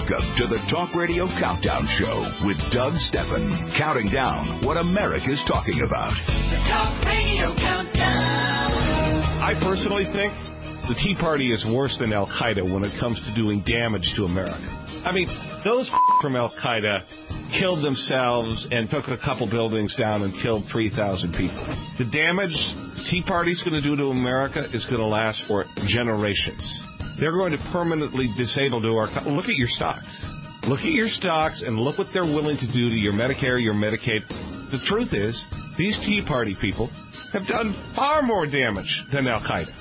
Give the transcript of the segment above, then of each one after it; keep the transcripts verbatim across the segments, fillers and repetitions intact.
Welcome to the Talk Radio Countdown Show with Doug Stephan, counting down what America's talking about. The Talk Radio Countdown. I personally think the Tea Party is worse than Al-Qaeda when it comes to doing damage to America. I mean, those from Al-Qaeda killed themselves and took a couple buildings down and killed three thousand people. The damage the Tea Party's going to do to America is going to last for generations. They're going to permanently disable to our... Look at your stocks. Look at your stocks and look what they're willing to do to your Medicare, your Medicaid. The truth is, these Tea Party people have done far more damage than Al-Qaeda.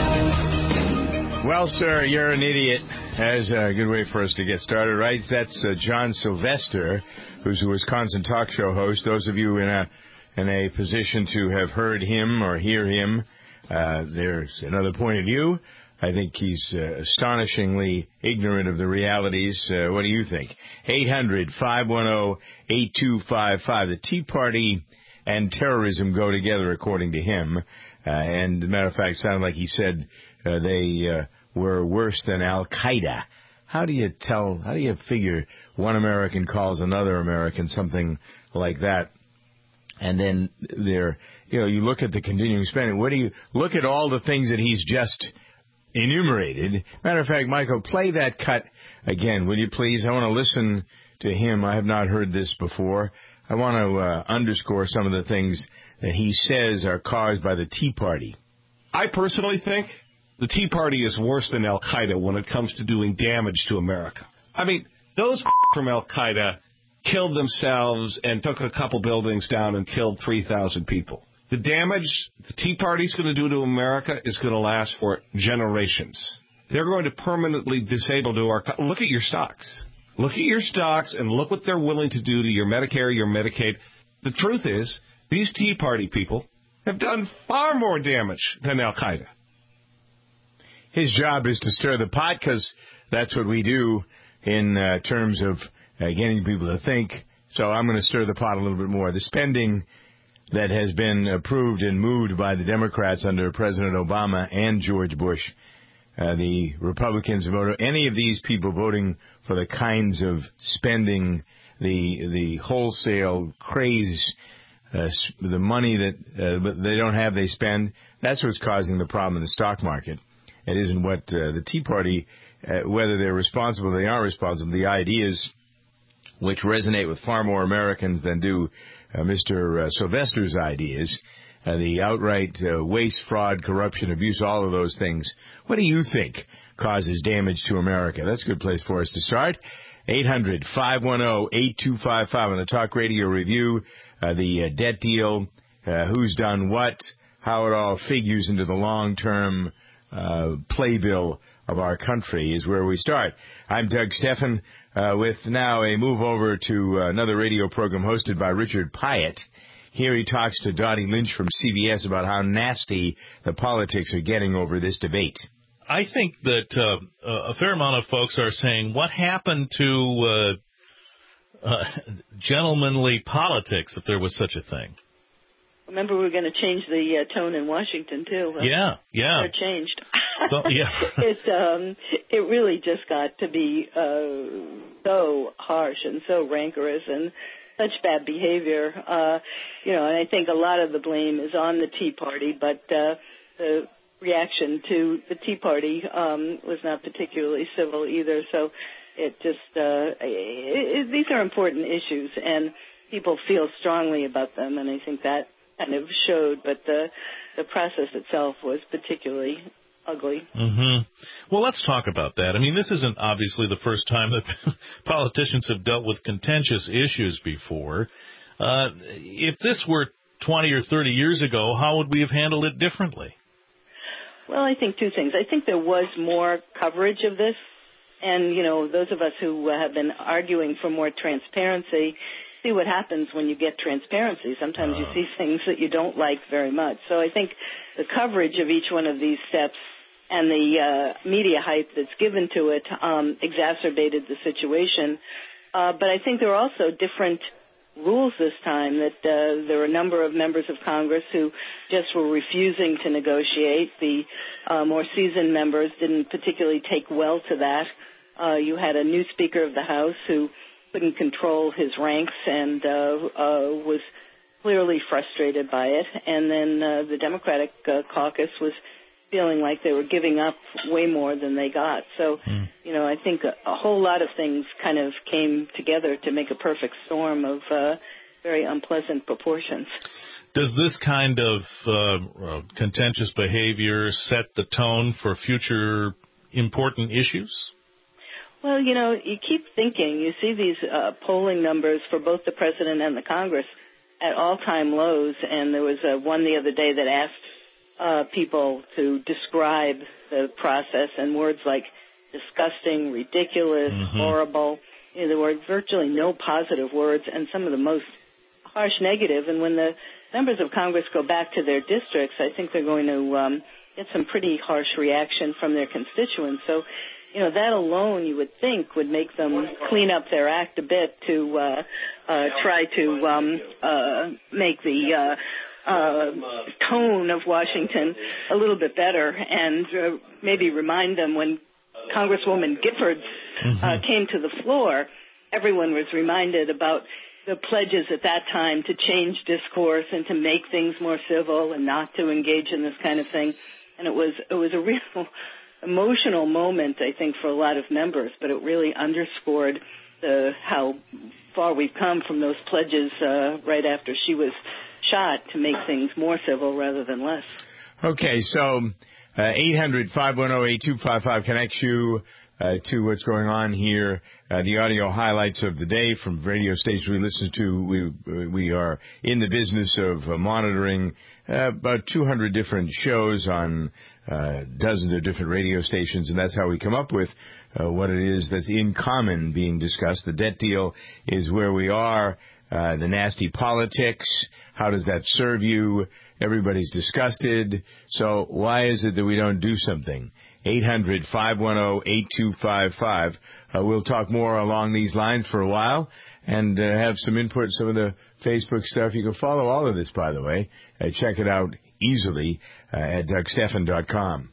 Well, sir, you're an idiot. That's a good way for us to get started, right? That's uh, John Sylvester, who's a Wisconsin talk show host. Those of you in a in a position to have heard him or hear him, uh, there's another point of view. I think he's uh, astonishingly ignorant of the realities. Uh, what do you think? eight hundred, five one zero, eight two five five. The Tea Party and terrorism go together, according to him. Uh, and, as a matter of fact, it sounded like he said uh, they uh, were worse than Al-Qaeda. How do you tell, how do you figure one American calls another American something like that? And then there, you know, you look at the continuing spending. What do you, look at all the things that he's just enumerated. Matter of fact, Michael, play that cut again, will you please? I want to listen to him. I have not heard this before. I want to uh, underscore some of the things that he says are caused by the Tea Party. I personally think the Tea Party is worse than Al-Qaeda when it comes to doing damage to America. I mean, those from Al-Qaeda killed themselves and took a couple buildings down and killed three thousand people. The damage the Tea Party's going to do to America is going to last for generations. They're going to permanently disable to our... Look at your stocks. Look at your stocks and look what they're willing to do to your Medicare, your Medicaid. The truth is, these Tea Party people have done far more damage than Al-Qaeda. His job is to stir the pot because that's what we do in uh, terms of uh, getting people to think. So I'm going to stir the pot a little bit more. The spending that has been approved and moved by the Democrats under President Obama and George Bush, uh, the Republicans voted, any of these people voting for the kinds of spending, the the wholesale craze, uh, the money that uh, they don't have, they spend, that's what's causing the problem in the stock market. It isn't what uh, the Tea Party, uh, whether they're responsible or they aren't responsible, the ideas which resonate with far more Americans than do uh, Mister Uh, Sylvester's ideas, uh, the outright uh, waste, fraud, corruption, abuse, all of those things. What do you think causes damage to America? That's a good place for us to start. eight hundred, five one zero, eight two five five on the Talk Radio Review, uh, the uh, debt deal, uh, who's done what, how it all figures into the long-term uh, playbill of our country is where we start. I'm Doug Stephan, uh, with now a move over to uh, another radio program hosted by Richard Pyatt. Here he talks to Dottie Lynch from C B S about how nasty the politics are getting over this debate. I think that uh, a fair amount of folks are saying, what happened to uh, uh, gentlemanly politics, if there was such a thing? Remember, we were going to change the uh, tone in Washington, too. Well, yeah, yeah. It changed. So, yeah. it, um, it really just got to be uh, so harsh and so rancorous and such bad behavior. Uh, you know, and I think a lot of the blame is on the Tea Party, but uh, the reaction to the Tea Party um, was not particularly civil either. So it just, uh, it, it, these are important issues, and people feel strongly about them, and I think that kind of showed, but the the process itself was particularly ugly. Mm-hmm. Well, let's talk about that. I mean, this isn't obviously the first time that politicians have dealt with contentious issues before. Uh, if this were twenty or thirty years ago, how would we have handled it differently? Well, I think two things. I think there was more coverage of this, and, you know, those of us who have been arguing for more transparency see what happens when you get transparency. Sometimes uh. you see things that you don't like very much. So I think the coverage of each one of these steps and the uh, media hype that's given to it um, exacerbated the situation. Uh, but I think there are also different rules this time, that uh, there were a number of members of Congress who just were refusing to negotiate. The uh, more seasoned members didn't particularly take well to that. Uh, you had a new Speaker of the House who couldn't control his ranks and uh, uh, was clearly frustrated by it. And then uh, the Democratic uh, caucus was feeling like they were giving up way more than they got. So, mm. you know, I think a, a whole lot of things kind of came together to make a perfect storm of uh, very unpleasant proportions. Does this kind of uh, contentious behavior set the tone for future important issues? Well, you know, you keep thinking, you see these uh, polling numbers for both the president and the Congress at all-time lows, and there was uh, one the other day that asked uh, people to describe the process in words like disgusting, ridiculous, mm-hmm. horrible. You know, there were virtually no positive words and some of the most harsh negative, and when the members of Congress go back to their districts, I think they're going to um, get some pretty harsh reaction from their constituents. So, you know, that alone you would think would make them clean up their act a bit to uh, uh, try to um, uh, make the uh, uh, tone of Washington a little bit better and uh, maybe remind them when Congresswoman Giffords mm-hmm. uh, came to the floor, everyone was reminded about the pledges at that time to change discourse and to make things more civil and not to engage in this kind of thing. And it was it was a real emotional moment, I think, for a lot of members, but it really underscored the, how far we've come from those pledges uh, right after she was shot to make things more civil rather than less. Okay, so uh, eight hundred, five one zero, eight two five five connects you uh, to what's going on here. Uh, the audio highlights of the day from radio stations we listen to. We we are in the business of uh, monitoring uh, about two hundred different shows on uh, dozens of different radio stations, and that's how we come up with uh, what it is that's in common being discussed. The debt deal is where we are. Uh, the nasty politics, how does that serve you? Everybody's disgusted. So why is it that we don't do something? eight hundred, five one zero, eight two five five. Uh, we'll talk more along these lines for a while and uh, have some input, some of the Facebook stuff. You can follow all of this, by the way. Uh, check it out easily uh, at Doug Stephan dot com.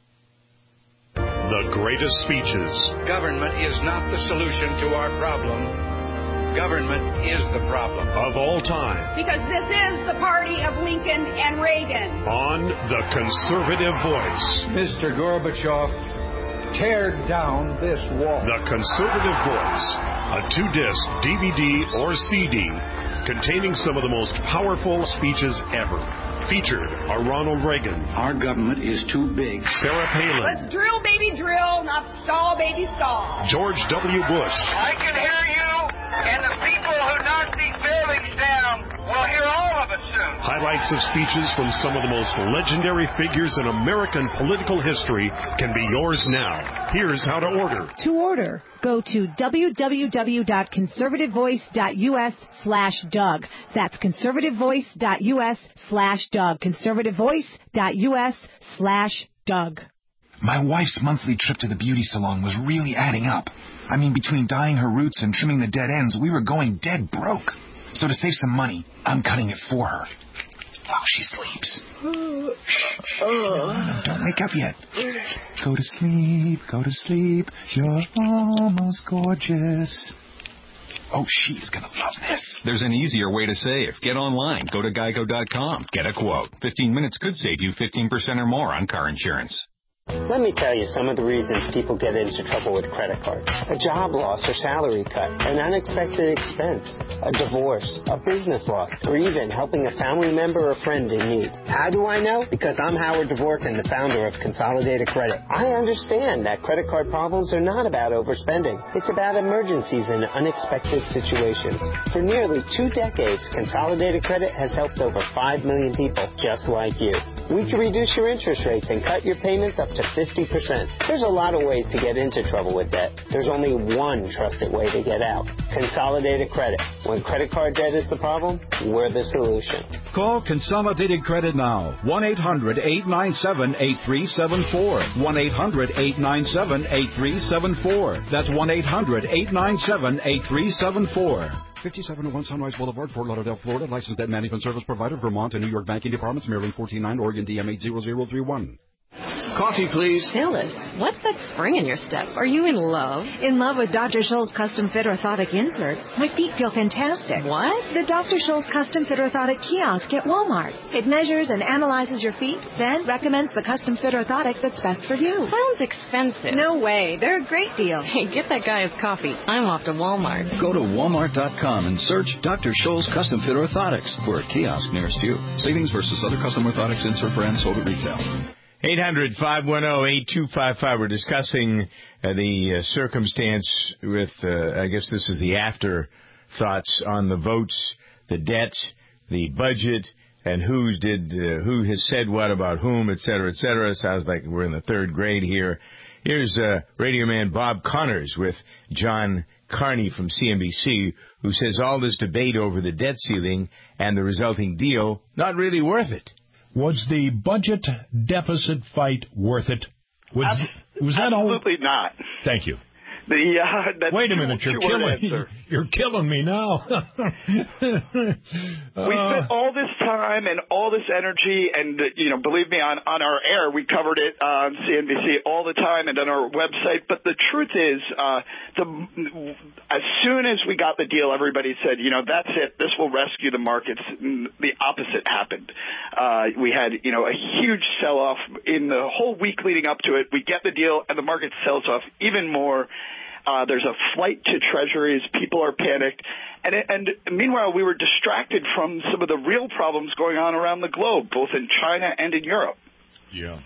The greatest speeches. Government is not the solution to our problem. Government is the problem. Of all time. Because this is the party of Lincoln and Reagan. On The Conservative Voice. Mister Gorbachev, tear down this wall. The Conservative Voice. A two-disc D V D or C D containing some of the most powerful speeches ever. Featured are Ronald Reagan. Our government is too big. Sarah Palin. Let's drill, baby, drill, not stall, baby, stall. George W. Bush. I can hear you, and the people who knock these buildings down will hear all of us soon. Highlights of speeches from some of the most legendary figures in American political history can be yours now. Here's how to order. To order, go to www.conservativevoice.us slash Doug. That's conservativevoice.us slash Doug. conservativevoice.us slash Doug. My wife's monthly trip to the beauty salon was really adding up. I mean, between dyeing her roots and trimming the dead ends, we were going dead broke. So to save some money, I'm cutting it for her. While she sleeps. Shh, no, no, don't wake up yet. Go to sleep, go to sleep. You're almost gorgeous. Oh, she is going to love this. There's an easier way to save. Get online. Go to geico dot com. Get a quote. fifteen minutes could save you fifteen percent or more on car insurance. Let me tell you some of the reasons people get into trouble with credit cards. A job loss or salary cut, an unexpected expense, a divorce, a business loss, or even helping a family member or friend in need. How do I know? Because I'm Howard Dvorkin, the founder of Consolidated Credit. I understand that credit card problems are not about overspending. It's about emergencies and unexpected situations. For nearly two decades, Consolidated Credit has helped over five million people just like you. We can reduce your interest rates and cut your payments up to fifty percent. There's a lot of ways to get into trouble with debt. There's only one trusted way to get out. Consolidated Credit. When credit card debt is the problem, we're the solution. Call Consolidated Credit now. one eight hundred, eight nine seven, eight three seven four. one eight hundred, eight nine seven, eight three seven four. That's one eight hundred, eight nine seven, eight three seven four. fifty-seven oh one Sunrise Boulevard, Fort Lauderdale, Florida. Licensed debt management service provider, Vermont and New York banking departments. Maryland fourteen nine, Oregon D M eight zero zero three one. Coffee, please. Phyllis, what's that spring in your step? Are you in love? In love with Doctor Scholl's custom fit orthotic inserts. My feet feel fantastic. What? The Doctor Scholl's custom fit orthotic kiosk at Walmart. It measures and analyzes your feet, then recommends the custom fit orthotic that's best for you. Sounds expensive. No way. They're a great deal. Hey, get that guy his coffee. I'm off to Walmart. Go to walmart dot com and search Doctor Scholl's custom fit orthotics for a kiosk nearest you. Savings versus other custom orthotics insert brands sold at retail. eight hundred, five one zero, eight two five five. We're discussing uh, the uh, circumstance with, uh, I guess this is the afterthoughts on the votes, the debt, the budget, and who did, uh, who has said what about whom, et cetera, et cetera. Sounds like we're in the third grade here. Here's uh, radio man Bob Connors with John Carney from C N B C, who says all this debate over the debt ceiling and the resulting deal, not really worth it. Was the budget deficit fight worth it? Was, was that Absolutely all? not. Thank you. The, uh, that's Wait a minute, you're killing answer. You're killing me now. uh, we spent all this time and all this energy, and uh, you know, believe me, on on our air, we covered it on C N B C all the time and on our website. But the truth is, uh, the as soon as we got the deal, everybody said, you know, that's it. This will rescue the markets. The opposite happened. Uh, we had, you know, a huge sell-off in the whole week leading up to it. We get the deal, and the market sells off even more. Uh, there's a flight to treasuries. People are panicked. And, and meanwhile, we were distracted from some of the real problems going on around the globe, both in China and in Europe. Yeah.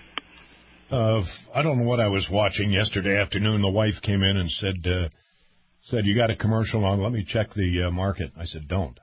Uh, I don't know what I was watching yesterday afternoon. The wife came in and said, uh, said, you got a commercial on. Let me check the uh, market. I said, don't.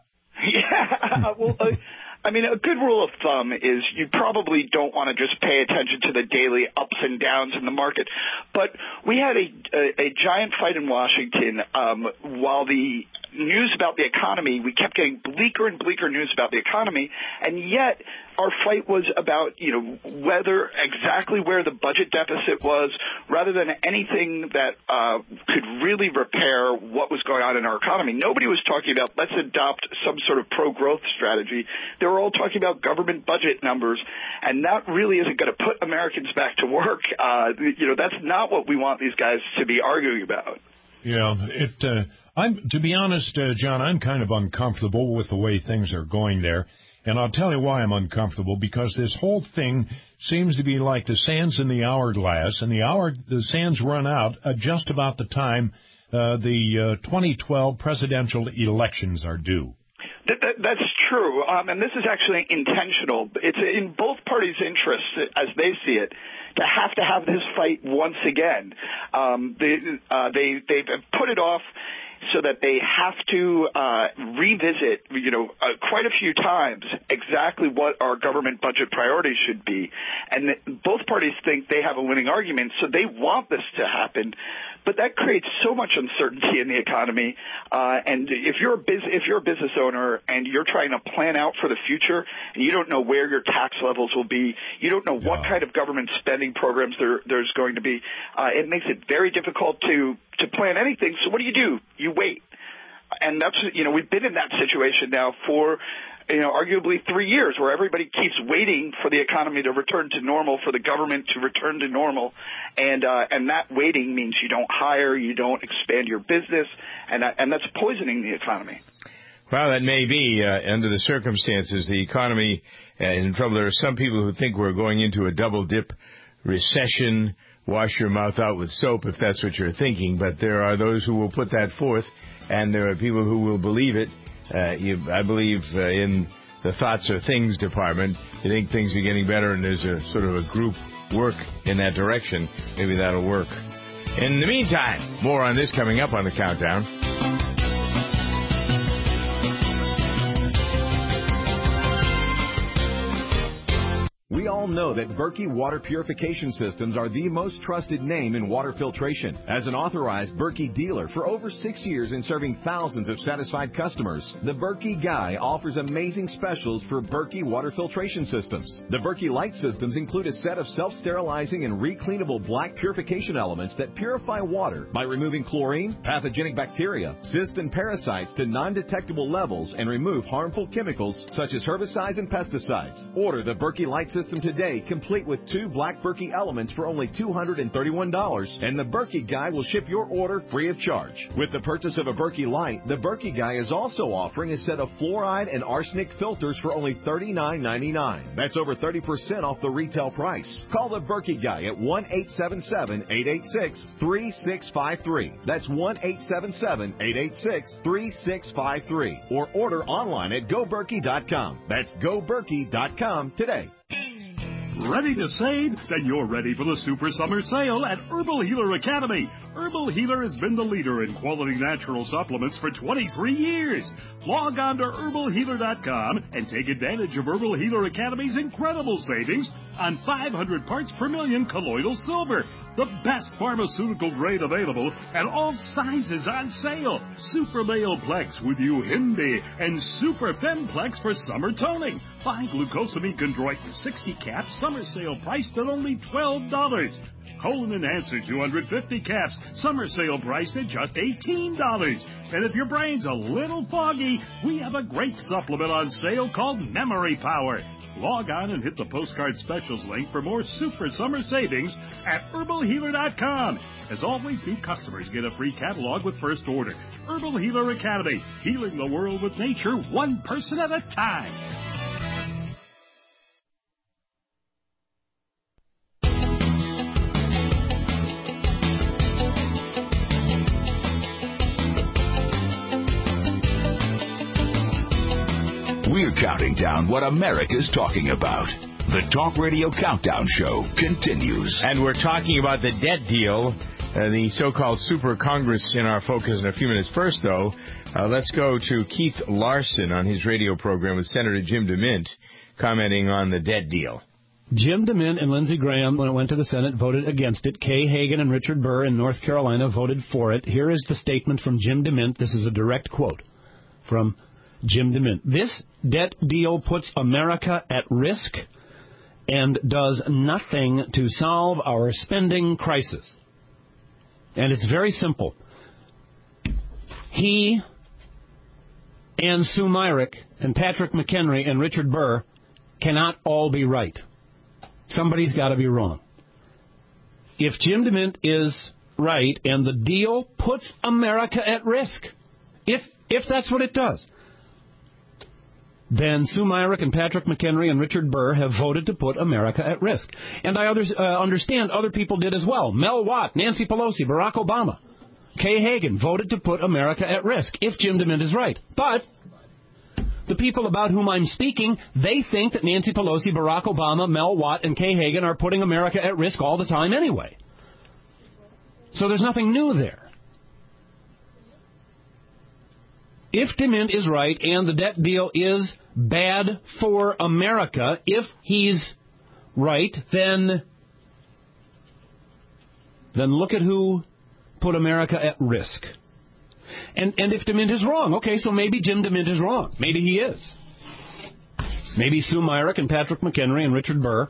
Yeah. Well, uh, I mean, a good rule of thumb is you probably don't want to just pay attention to the daily ups and downs in the market. But we had a, a, a giant fight in Washington um, while the news about the economy, we kept getting bleaker and bleaker news about the economy, and yet our fight was about, you know, whether exactly where the budget deficit was, rather than anything that uh, could really repair what was going on in our economy. Nobody was talking about let's adopt some sort of pro-growth strategy. They were all talking about government budget numbers, and that really isn't going to put Americans back to work. Uh, you know, that's not what we want these guys to be arguing about. Yeah, it. Uh, I'm to be honest, uh, John, I'm kind of uncomfortable with the way things are going there. And I'll tell you why I'm uncomfortable, because this whole thing seems to be like the sands in the hourglass, and the hour the sands run out at just about the time uh, the uh, twenty twelve presidential elections are due. That, that, that's true, um, and this is actually intentional. It's in both parties' interests, as they see it, to have to have this fight once again. Um, they, uh, they, they've put it off so that they have to uh, revisit, you know, uh, quite a few times exactly what our government budget priorities should be. And th- both parties think they have a winning argument, so they want this to happen. But that creates so much uncertainty in the economy. Uh, and if you're a biz- if you're a business owner and you're trying to plan out for the future, and you don't know where your tax levels will be, you don't know yeah. what kind of government spending programs there there's going to be, uh, it makes it very difficult to to plan anything. So what do you do? You wait. And that's, you know, we've been in that situation now for, you know, arguably three years where everybody keeps waiting for the economy to return to normal, for the government to return to normal. And, uh, and that waiting means you don't hire, you don't expand your business, and, uh, and that's poisoning the economy. Well, that may be, uh, under the circumstances, the economy uh, is in trouble. There are some people who think we're going into a double dip recession. Wash your mouth out with soap if that's what you're thinking. But there are those who will put that forth, and there are people who will believe it. Uh, you, I believe uh, in the Thoughts Are Things department. You think things are getting better, and there's a sort of a group work in that direction. Maybe that'll work. In the meantime, more on this coming up on the Countdown. We all know that Berkey Water Purification Systems are the most trusted name in water filtration. As an authorized Berkey dealer for over six years and serving thousands of satisfied customers, the Berkey Guy offers amazing specials for Berkey Water Filtration Systems. The Berkey Light Systems include a set of self-sterilizing and recleanable black purification elements that purify water by removing chlorine, pathogenic bacteria, cysts, and parasites to non-detectable levels and remove harmful chemicals such as herbicides and pesticides. Order the Berkey Light system today, complete with two black Berkey elements for only two hundred thirty-one dollars, and the Berkey Guy will ship your order free of charge. With the purchase of a Berkey Light, the Berkey Guy is also offering a set of fluoride and arsenic filters for only thirty-nine ninety-nine. That's over thirty percent off the retail price. Call the Berkey Guy at one eight seven seven, eight eight six, three six five three. That's one eight seven seven, eight eight six, three six five three. Or order online at go berkey dot com. That's go berkey dot com today. Ready to save? Then you're ready for the Super Summer Sale at Herbal Healer Academy. Herbal Healer has been the leader in quality natural supplements for twenty-three years. Log on to herbal healer dot com and take advantage of Herbal Healer Academy's incredible savings on five hundred parts per million colloidal silver. The best pharmaceutical grade available and all sizes on sale. Super Male Plex with Uhimbi and Super Femplex for summer toning. Buy glucosamine chondroitin sixty caps, summer sale priced at only twelve dollars. Colon Enhancer two hundred fifty caps, summer sale priced at just eighteen dollars. And if your brain's a little foggy, we have a great supplement on sale called Memory Power. Log on and hit the postcard specials link for more super summer savings at herbal healer dot com. As always, new customers get a free catalog with first order. Herbal Healer Academy, healing the world with nature one person at a time. We're counting down what America's talking about. The Talk Radio Countdown Show continues. And we're talking about the debt deal, uh, the so-called Super Congress in our focus in a few minutes. First, though, uh, let's go to Keith Larson on his radio program with Senator Jim DeMint commenting on the debt deal. Jim DeMint and Lindsey Graham, when it went to the Senate, voted against it. Kay Hagan and Richard Burr in North Carolina voted for it. Here is the statement from Jim DeMint. This is a direct quote from Jim DeMint. This debt deal puts America at risk and does nothing to solve our spending crisis. And it's very simple. He and Sue Myrick and Patrick McHenry and Richard Burr cannot all be right. Somebody's got to be wrong. If Jim DeMint is right and the deal puts America at risk, if if that's what it does, then Sue Myrick and Patrick McHenry and Richard Burr have voted to put America at risk. And I others, uh, understand other people did as well. Mel Watt, Nancy Pelosi, Barack Obama, Kay Hagan voted to put America at risk, if Jim DeMint is right. But the people about whom I'm speaking, they think that Nancy Pelosi, Barack Obama, Mel Watt, and Kay Hagan are putting America at risk all the time anyway. So there's nothing new there. If DeMint is right and the debt deal is bad for America, if he's right, then, then look at who put America at risk. And and if DeMint is wrong, okay, so maybe Jim DeMint is wrong. Maybe he is. Maybe Sue Myrick and Patrick McHenry and Richard Burr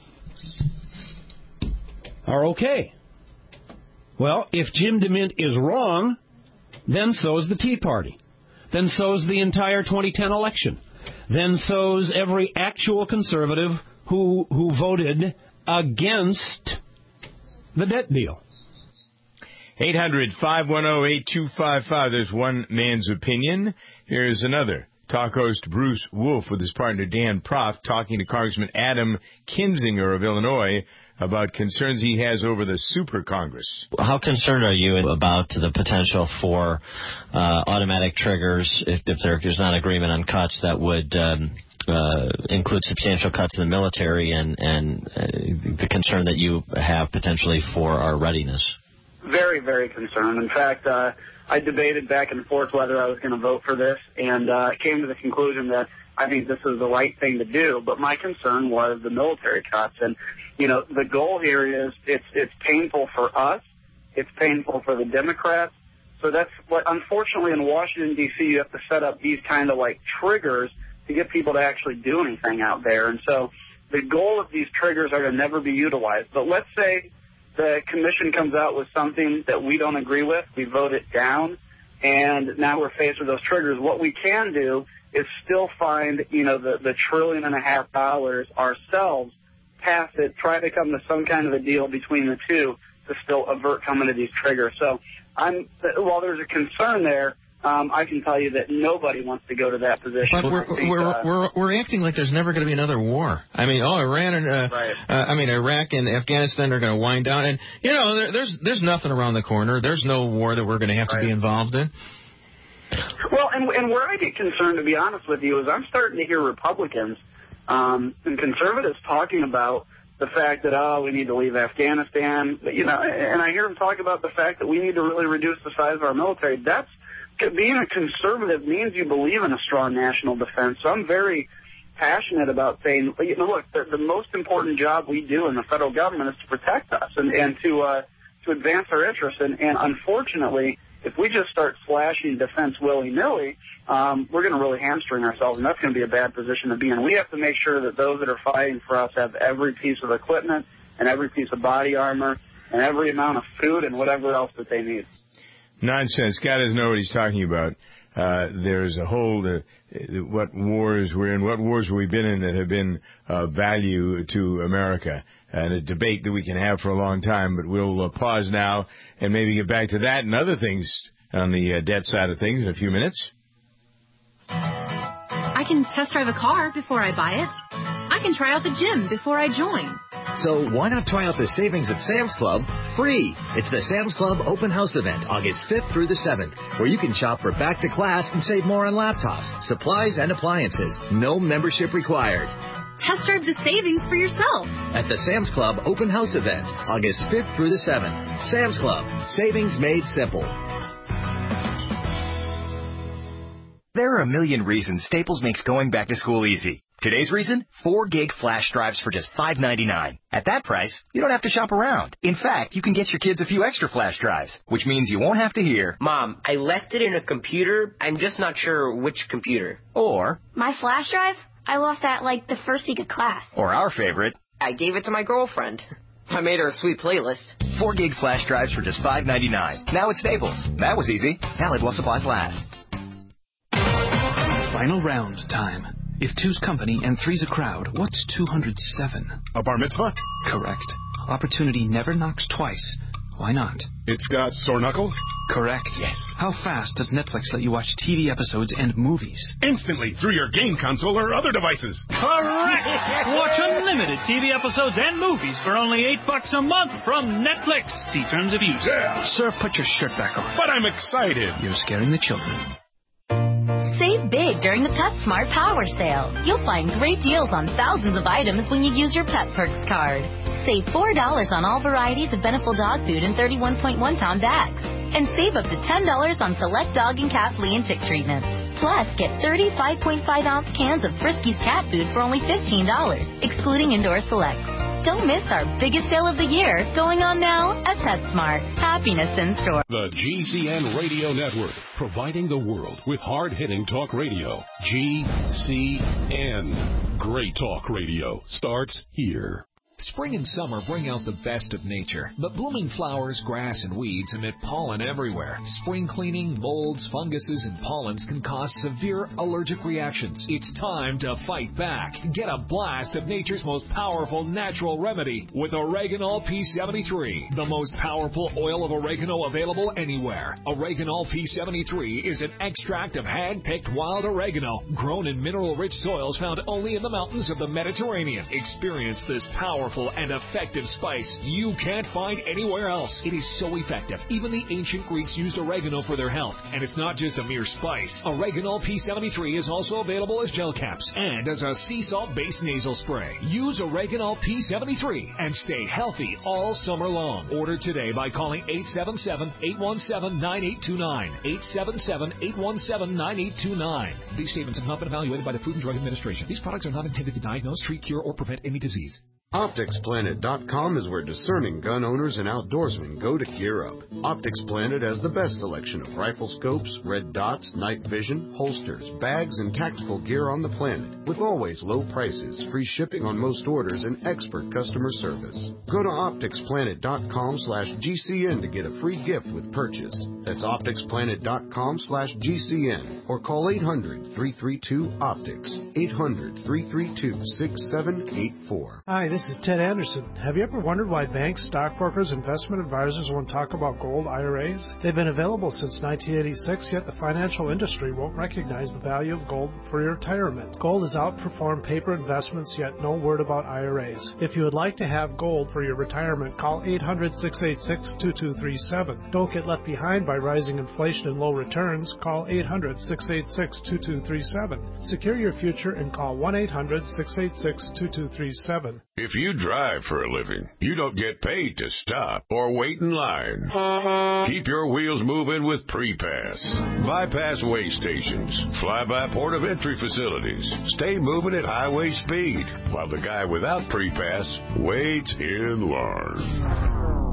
are okay. Well, if Jim DeMint is wrong, then so's the Tea Party. Then so's the entire twenty ten election. Then so's every actual conservative who who voted against the debt deal. eight hundred, five one zero, eight two five five. There's one man's opinion. Here's another. Talk host Bruce Wolf with his partner Dan Proft talking to Congressman Adam Kinzinger of Illinois about concerns he has over the Super Congress. How concerned are you about the potential for uh, automatic triggers if, if there's not agreement on cuts that would um, uh, include substantial cuts in the military and, and uh, the concern that you have potentially for our readiness? Very, very concerned. In fact, uh, I debated back and forth whether I was going to vote for this, and uh, came to the conclusion that I think this is the right thing to do. But my concern was the military cuts. And, you know, the goal here is it's it's painful for us. It's painful for the Democrats. So that's what, unfortunately, in Washington, D C, you have to set up these kind of, like, triggers to get people to actually do anything out there. And so the goal of these triggers are to never be utilized. But let's say the commission comes out with something that we don't agree with, we vote it down, and now we're faced with those triggers. What we can do is still find, you know, the, the trillion and a half dollars ourselves past it, try to come to some kind of a deal between the two to still avert coming to these triggers. So I'm, while there's a concern there, Um, I can tell you that nobody wants to go to that position. But we're think, we're, uh, we're we're acting like there's never going to be another war. I mean, oh, Iran and uh, right. uh, I mean, Iraq and Afghanistan are going to wind down, and you know, there, there's there's nothing around the corner. There's no war that we're going to have right. to be involved in. Well, and and where I get concerned, to be honest with you, is I'm starting to hear Republicans um, and conservatives talking about the fact that, oh, we need to leave Afghanistan. But, you know, and I hear them talk about the fact that we need to really reduce the size of our military. That's being a conservative means you believe in a strong national defense. So I'm very passionate about saying, you know, look, the, the most important job we do in the federal government is to protect us and, and to uh, to advance our interests. And, and unfortunately, if we just start slashing defense willy-nilly, um, we're going to really hamstring ourselves, and that's going to be a bad position to be in. We have to make sure that those that are fighting for us have every piece of equipment and every piece of body armor and every amount of food and whatever else that they need. Nonsense. God doesn't know what he's talking about. Uh, there's a whole, uh, what wars we're in, what wars we've been in that have been of value to America, and a debate that we can have for a long time, but we'll uh, pause now and maybe get back to that and other things on the uh, debt side of things in a few minutes. I can test drive a car before I buy it. I can try out the gym before I join. So why not try out the savings at Sam's Club free? It's the Sam's Club Open House event August fifth through the seventh, where you can shop for back to class and save more on laptops, supplies, and appliances. No membership required. Test drive the savings for yourself. At the Sam's Club Open House event August fifth through the seventh. Sam's Club. Savings made simple. There are a million reasons Staples makes going back to school easy. Today's reason? four gig flash drives for just five ninety-nine. At that price, you don't have to shop around. In fact, you can get your kids a few extra flash drives, which means you won't have to hear, Mom, I left it in a computer. I'm just not sure which computer. Or, my flash drive? I lost that like the first week of class. Or our favorite, I gave it to my girlfriend. I made her a sweet playlist. four gig flash drives for just five ninety-nine. Now at Staples. That was easy. Valid while supplies last. Final round time. If two's company and three's a crowd, what's two hundred seven? A bar mitzvah? Correct. Opportunity never knocks twice. Why not? It's got sore knuckles? Correct. Yes. How fast does Netflix let you watch T V episodes and movies? Instantly, through your game console or other devices. Correct! Watch unlimited T V episodes and movies for only eight bucks a month from Netflix. See terms of use. Yeah. Sir, put your shirt back on. But I'm excited. You're scaring the children. Save big during the PetSmart Power Sale. You'll find great deals on thousands of items when you use your Pet Perks card. Save four dollars on all varieties of Beneful dog food and thirty-one point one pound bags. And save up to ten dollars on select dog and cat flea and tick treatments. Plus, get thirty-five point five ounce cans of Friskies cat food for only fifteen dollars, excluding indoor selects. Don't miss our biggest sale of the year, going on now at PetSmart. Happiness in store. The G C N Radio Network, providing the world with hard-hitting talk radio. G C N. Great talk radio starts here. Spring and summer bring out the best of nature, but blooming flowers, grass, and weeds emit pollen everywhere. Spring cleaning, molds, funguses, and pollens can cause severe allergic reactions. It's time to fight back. Get a blast of nature's most powerful natural remedy with Oreganol P seventy-three, the most powerful oil of oregano available anywhere. Oreganol P seventy-three is an extract of hand-picked wild oregano grown in mineral-rich soils found only in the mountains of the Mediterranean. Experience this powerful and effective spice you can't find anywhere else. It is so effective. Even the ancient Greeks used oregano for their health. And it's not just a mere spice. Oreganol P seventy-three is also available as gel caps and as a sea salt-based nasal spray. Use Oreganol P seventy-three and stay healthy all summer long. Order today by calling eight seven seven, eight one seven, nine eight two nine. eight seven seven, eight one seven, nine eight two nine. These statements have not been evaluated by the Food and Drug Administration. These products are not intended to diagnose, treat, cure, or prevent any disease. Optics Planet dot com is where discerning gun owners and outdoorsmen go to gear up. Optics Planet has the best selection of rifle scopes, red dots, night vision, holsters, bags, and tactical gear on the planet, with always low prices, free shipping on most orders, and expert customer service. Go to Optics Planet dot com slash G C N to get a free gift with purchase. That's Optics Planet dot com slash G C N or call eight hundred, three three two, OPTICS, eight hundred, three three two, six seven eight four. Hi, this is Ted Anderson. Have you ever wondered why banks, stockbrokers, investment advisors won't talk about gold I R As? They've been available since nineteen eighty-six, yet the financial industry won't recognize the value of gold for your retirement. Gold has outperformed paper investments, yet no word about I R As. If you would like to have gold for your retirement, call eight hundred, six eight six, two two three seven. Don't get left behind by rising inflation and low returns. Call eight hundred, six eight six, two two three seven. Secure your future and call one eight hundred, six eight six, two two three seven. If you drive for a living, you don't get paid to stop or wait in line. Keep your wheels moving with Pre-Pass. Bypass way stations, fly-by port of entry facilities. Stay moving at highway speed while the guy without Pre-Pass waits in line.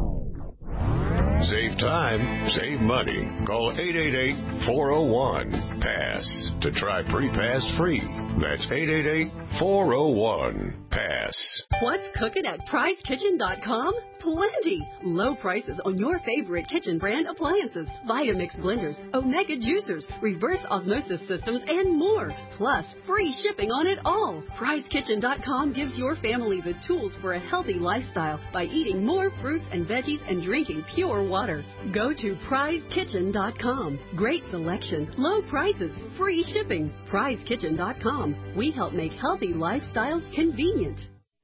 Save time, save money. Call eight eight eight, four oh one, PASS to try Pre-Pass free. That's eight eight eight, four oh one, PASS. What's cooking at prize kitchen dot com? Plenty! Low prices on your favorite kitchen brand appliances, Vitamix blenders, Omega juicers, reverse osmosis systems, and more. Plus, free shipping on it all. prize kitchen dot com gives your family the tools for a healthy lifestyle by eating more fruits and veggies and drinking pure water. Go to prize kitchen dot com. Great selection, low prices, free shipping. prize kitchen dot com. We help make healthy lifestyles convenient.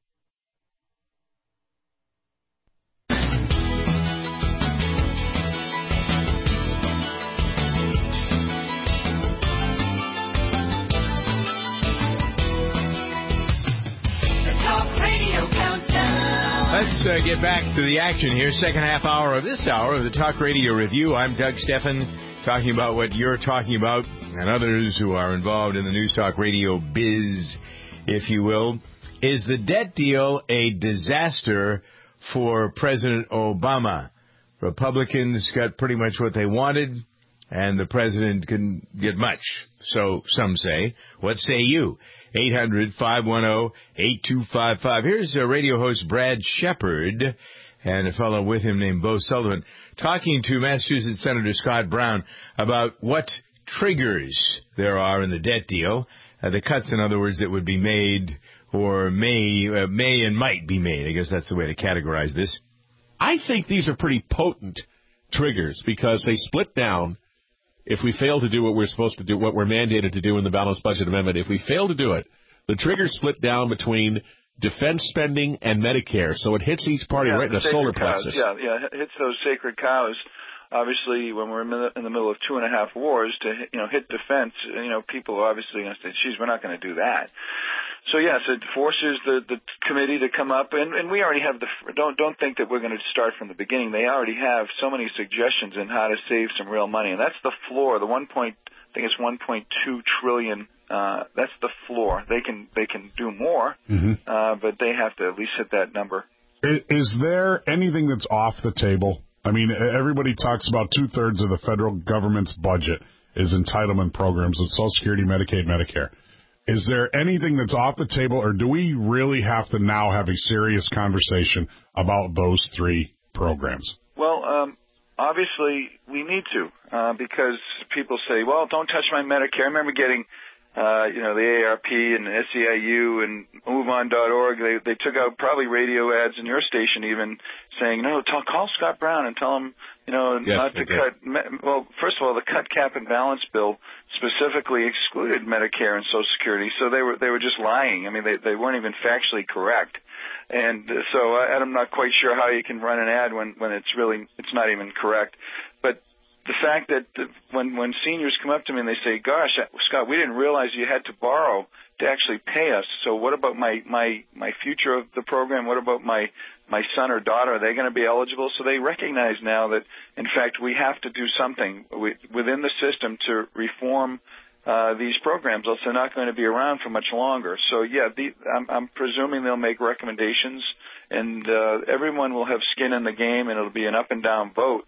Let's uh, get back to the action here. Second half hour of this hour of the Talk Radio Review. I'm Doug Steffen, talking about what you're talking about and others who are involved in the News Talk Radio biz, if you will. Is the debt deal a disaster for President Obama? Republicans got pretty much what they wanted, and the president couldn't get much, so some say. What say you? eight hundred, five one zero, eight two five five. Here's uh, radio host Brad Shepard and a fellow with him named Bo Sullivan talking to Massachusetts Senator Scott Brown about what triggers there are in the debt deal, uh, the cuts, in other words, that would be made or may, uh, may and might be made. I guess that's the way to categorize this. I think these are pretty potent triggers because they split down. If we fail to do what we're supposed to do, what we're mandated to do in the balanced budget amendment, if we fail to do it, the triggers split down between defense spending and Medicare. So it hits each party yeah, right in the solar cows. plexus. Yeah, yeah, it hits those sacred cows. Obviously, when we're in the middle of two and a half wars, to you know hit defense, you know people are obviously going to say, "Geez, we're not going to do that." So yes, it forces the the committee to come up, and, and we already have the. Don't don't think that we're going to start from the beginning. They already have so many suggestions in how to save some real money, and that's the floor. The one point, I think it's one point two trillion. Uh, that's the floor. They can they can do more, mm-hmm. uh, but they have to at least hit that number. Is, is there anything that's off the table? I mean, everybody talks about two-thirds of the federal government's budget is entitlement programs with Social Security, Medicaid, Medicare. Is there anything that's off the table, or do we really have to now have a serious conversation about those three programs? Well, um, obviously we need to uh, because people say, well, don't touch my Medicare. I remember getting Uh, you know, the A A R P and S E I U and move on dot org, they, they took out probably radio ads in your station even saying, no, talk, call Scott Brown and tell him, you know, yes, not to cut. Well, first of all, the cut, cap, and balance bill specifically excluded Medicare and Social Security, so they were they were just lying. I mean, they, they weren't even factually correct. And uh, so I, I'm not quite sure how you can run an ad when, when it's really, it's not even correct. But the fact that when when seniors come up to me and they say, gosh, Scott, we didn't realize you had to borrow to actually pay us. So what about my, my, my future of the program? What about my, my son or daughter? Are they going to be eligible? So they recognize now that, in fact, we have to do something within the system to reform uh, these programs, else they're not going to be around for much longer. So, yeah, the, I'm, I'm presuming they'll make recommendations, and uh, everyone will have skin in the game, and it'll be an up-and-down vote.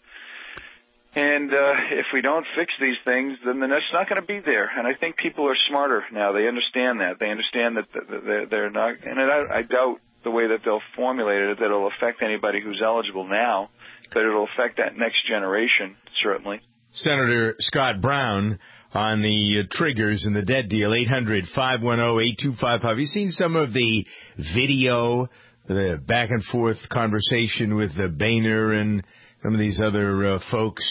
And uh, if we don't fix these things, then the net's not going to be there. And I think people are smarter now. They understand that. They understand that they're not. And I, I doubt the way that they'll formulate it that it'll affect anybody who's eligible now, but it'll affect that next generation, certainly. Senator Scott Brown on the uh, triggers in the debt deal, eight hundred, five one zero, eight two five five. Have you seen some of the video the back and forth conversation with uh, Boehner and some of these other uh, folks.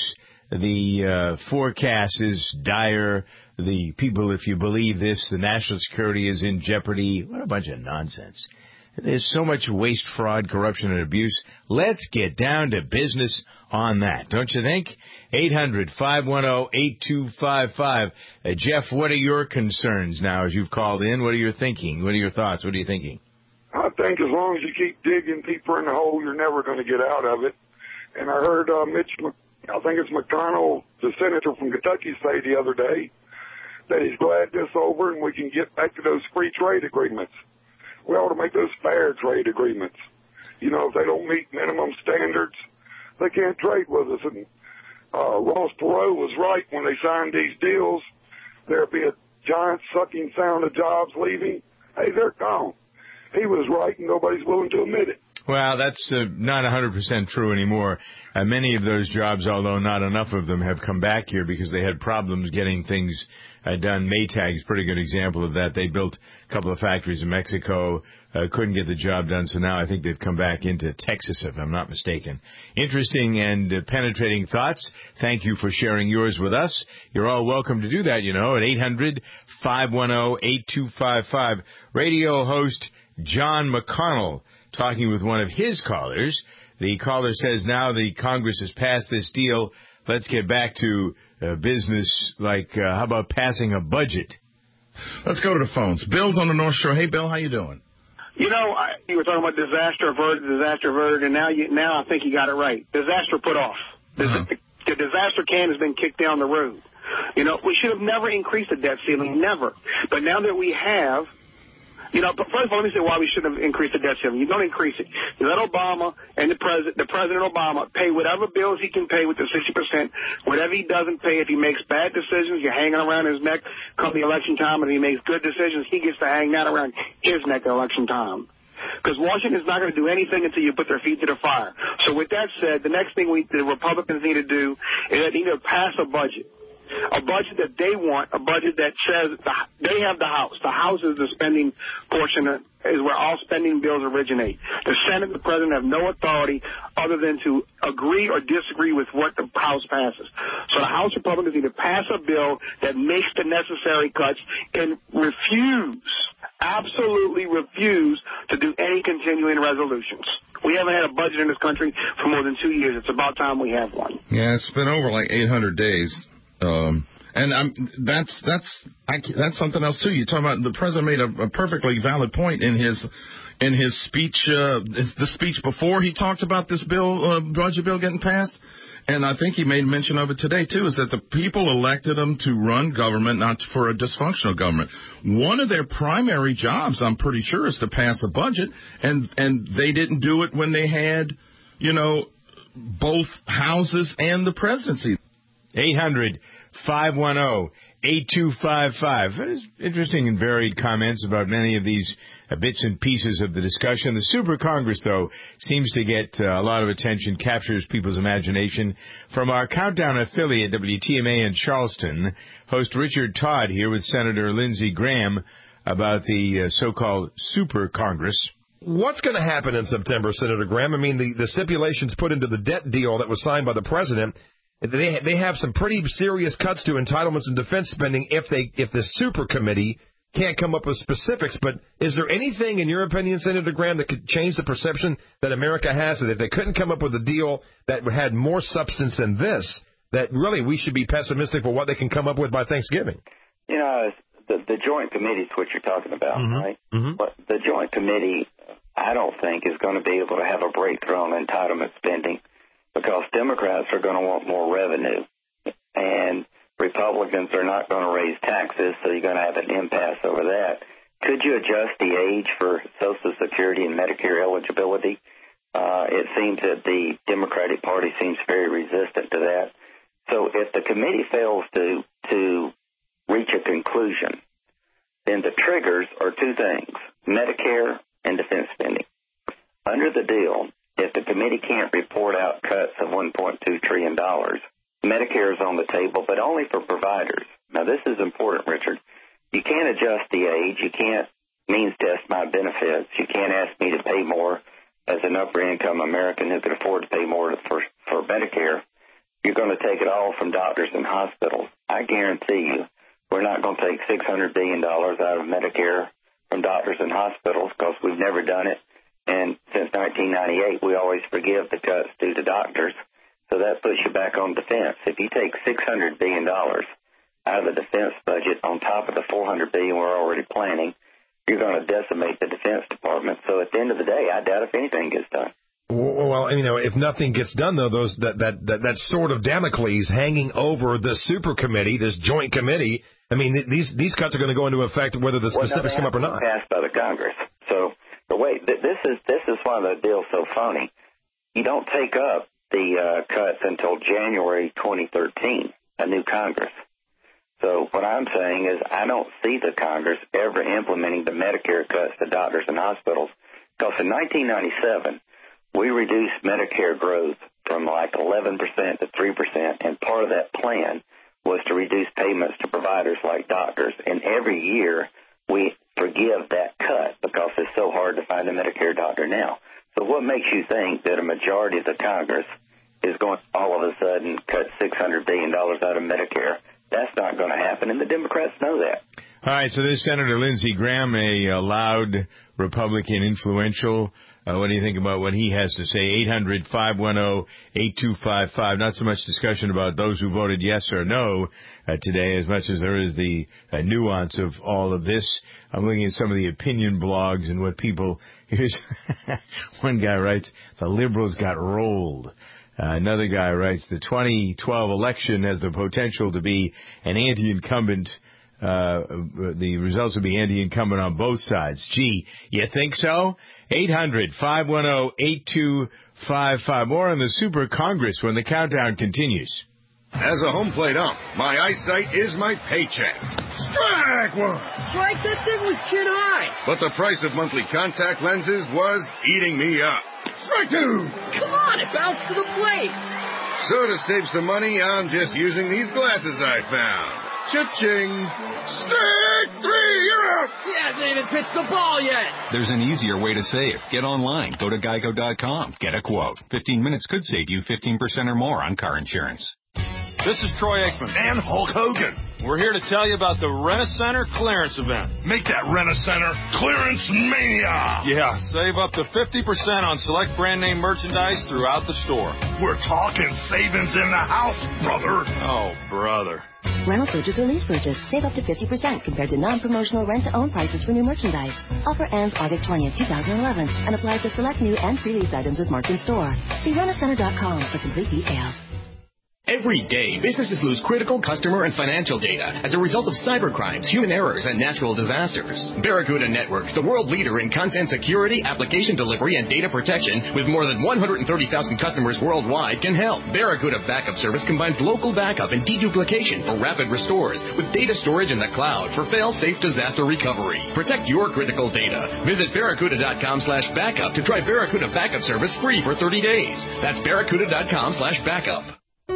The uh, forecast is dire. The people, if you believe this, the national security is in jeopardy. What a bunch of nonsense. There's so much waste, fraud, corruption, and abuse. Let's get down to business on that, don't you think? eight hundred, five one zero, eight two five five. Uh, Jeff, what are your concerns now as you've called in? What are you thinking? What are your thoughts? What are you thinking? I think as long as you keep digging deeper in the hole, you're never going to get out of it. And I heard uh, Mitch, Mc, I think it's McConnell, the senator from Kentucky, say the other day that he's glad this over and we can get back to those free trade agreements. We ought to make those fair trade agreements. You know, if they don't meet minimum standards, they can't trade with us. And uh, Ross Perot was right when they signed these deals. There'd be a giant sucking sound of jobs leaving. Hey, they're gone. He was right, and nobody's willing to admit it. Well, that's uh, not one hundred percent true anymore. Uh, many of those jobs, although not enough of them, have come back here because they had problems getting things uh, done. Maytag's a pretty good example of that. They built a couple of factories in Mexico, uh, couldn't get the job done, so now I think they've come back into Texas, if I'm not mistaken. Interesting and uh, penetrating thoughts. Thank you for sharing yours with us. You're all welcome to do that, you know, at eight hundred, five one zero, eight two five five. Radio host John McConnell talking with one of his callers. The caller says now the Congress has passed this deal. Let's get back to uh, business, like uh, how about passing a budget? Let's go to the phones. Bill's on the North Shore. Hey, Bill, how you doing? You know, I, you were talking about disaster averted, disaster averted, and now you, now I think you got it right. Disaster put off. Uh-huh. The, the disaster can has been kicked down the road. You know, we should have never increased the debt ceiling, never. But now that we have, you know, first of all, let me say why we shouldn't have increased the debt ceiling. You don't increase it. You let Obama and the president, the President Obama, pay whatever bills he can pay with the sixty percent. Whatever he doesn't pay, if he makes bad decisions, you're hanging around his neck come the election time. And if he makes good decisions, he gets to hang that around his neck at election time. Because Washington's not going to do anything until you put their feet to the fire. So with that said, the next thing we, the Republicans need to do is they need to pass a budget. A budget that they want, a budget that says the, they have the House. The House is the spending portion, of, is where all spending bills originate. The Senate and the President have no authority other than to agree or disagree with what the House passes. So the House Republicans need to pass a bill that makes the necessary cuts and refuse, absolutely refuse to do any continuing resolutions. We haven't had a budget in this country for more than two years. It's about time we have one. Yeah, it's been over like eight hundred days. Um, and I'm, that's that's I, that's something else too. You're talking about the president made a, a perfectly valid point in his in his speech, uh, the speech before he talked about this bill, uh, budget bill getting passed. And I think he made mention of it today too. Is that the people elected him to run government, not for a dysfunctional government. One of their primary jobs, I'm pretty sure, is to pass a budget, and and they didn't do it when they had, you know, both houses and the presidency. eight hundred, five one zero, eight two five five. Interesting and varied comments about many of these uh, bits and pieces of the discussion. The Super Congress, though, seems to get uh, a lot of attention, captures people's imagination. From our Countdown affiliate, W T M A in Charleston, host Richard Todd here with Senator Lindsey Graham about the uh, so-called Super Congress. What's going to happen in September, Senator Graham? I mean, the, the stipulations put into the debt deal that was signed by the president, They they have some pretty serious cuts to entitlements and defense spending if they if the super committee can't come up with specifics. But is there anything, in your opinion, Senator Graham, that could change the perception that America has that if they couldn't come up with a deal that had more substance than this, that really we should be pessimistic for what they can come up with by Thanksgiving? You know, the the joint committee is what you're talking about, mm-hmm. right? Mm-hmm. But the joint committee, I don't think, is going to be able to have a breakthrough on entitlement spending, because Democrats are going to want more revenue, and Republicans are not going to raise taxes, so you're going to have an impasse over that. Could you adjust the age for Social Security and Medicare eligibility? Uh, it seems that the Democratic Party seems very resistant to that. So if the committee fails to to reach a conclusion, then the triggers are two things, Medicare and defense spending. Under the deal, if the committee can't report out cuts of one point two trillion dollars, Medicare is on the table, but only for providers. Now, this is important, Richard. You can't adjust the age. You can't means test my benefits. You can't ask me to pay more as an upper-income American who can afford to pay more for, for Medicare. You're going to take it all from doctors and hospitals. I guarantee you we're not going to take six hundred billion dollars out of Medicare from doctors and hospitals because we've never done it. And since nineteen ninety-eight, we always forgive the cuts due to doctors. So that puts you back on defense. If you take six hundred billion dollars out of the defense budget on top of the four hundred billion dollars we're already planning, you're going to decimate the Defense Department. So at the end of the day, I doubt if anything gets done. Well, you know, if nothing gets done, though, those that that that, that sword of Damocles hanging over the super committee, this joint committee. I mean, these these cuts are going to go into effect whether the specifics well, no, come up or not. Passed by the Congress. So the way this is this is why the deal's so phony. You don't take up the uh, cuts until January twenty thirteen, a new Congress. So what I'm saying is I don't see the Congress ever implementing the Medicare cuts to doctors and hospitals because in nineteen ninety-seven. We reduced Medicare growth from like eleven percent to three percent, and part of that plan was to reduce payments to providers like doctors. And every year we forgive that cut because it's so hard to find a Medicare doctor now. So what makes you think that a majority of the Congress is going to all of a sudden cut six hundred billion dollars out of Medicare? That's not going to happen, and the Democrats know that. All right, so this Senator Lindsey Graham, a, a loud Republican, influential. Uh, what do you think about what he has to say? eight hundred, five one zero, eight two five five. Not so much discussion about those who voted yes or no uh, today as much as there is the uh, nuance of all of this. I'm looking at some of the opinion blogs and what people... Here's one guy writes, the liberals got rolled. Uh, another guy writes, the twenty twelve election has the potential to be an anti-incumbent. Uh, the results will be anti-incumbent on both sides. Gee, you think so? eight hundred, five one zero, eight two five five. More on the Super Congress when the countdown continues. As a home plate ump, my eyesight is my paycheck. Strike one! Strike, that thing was chin high! But the price of monthly contact lenses was eating me up. Strike two! Come on, it bounced to the plate! So to save some money, I'm just using these glasses I found. Cha-ching! Strike three! You're out! He hasn't even pitched the ball yet! There's an easier way to save. Get online. Go to geico dot com. Get a quote. fifteen minutes could save you fifteen percent or more on car insurance. This is Troy Aikman. And Hulk Hogan. We're here to tell you about the Rent-A-Center clearance event. Make that Rent-A-Center clearance mania! Yeah, save up to fifty percent on select brand name merchandise throughout the store. We're talking savings in the house, brother. Oh, brother. Rental purchase or lease purchase. Save up to fifty percent compared to non-promotional rent-to-own prices for new merchandise. Offer ends August twentieth, twenty eleven and applies to select new and pre-leased items as marked in store. See rent a center dot com for complete details. Every day, businesses lose critical customer and financial data as a result of cybercrimes, human errors, and natural disasters. Barracuda Networks, the world leader in content security, application delivery, and data protection with more than one hundred thirty thousand customers worldwide, can help. Barracuda Backup Service combines local backup and deduplication for rapid restores with data storage in the cloud for fail-safe disaster recovery. Protect your critical data. Visit barracuda dot com slash backup to try Barracuda Backup Service free for thirty days. That's barracuda dot com slash backup.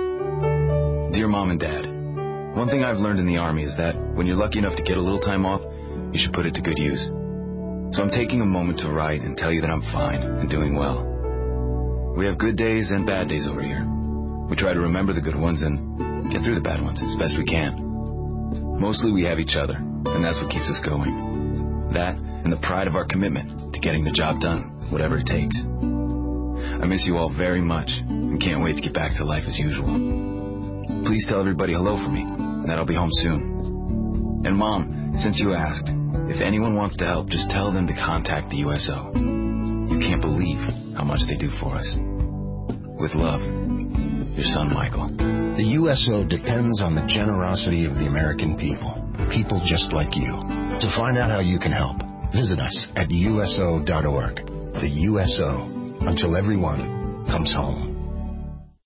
Dear Mom and Dad, one thing I've learned in the Army is that when you're lucky enough to get a little time off, you should put it to good use. So I'm taking a moment to write and tell you that I'm fine and doing well. We have good days and bad days over here. We try to remember the good ones and get through the bad ones as best we can. Mostly we have each other, and that's what keeps us going. That and the pride of our commitment to getting the job done, whatever it takes. I miss you all very much and can't wait to get back to life as usual. Please tell everybody hello for me, and that I'll be home soon. And Mom, since you asked, if anyone wants to help, just tell them to contact the U S O. You can't believe how much they do for us. With love, your son, Michael. The U S O depends on the generosity of the American people. People just like you. To find out how you can help, visit us at U S O dot org. The U S O, until everyone comes home.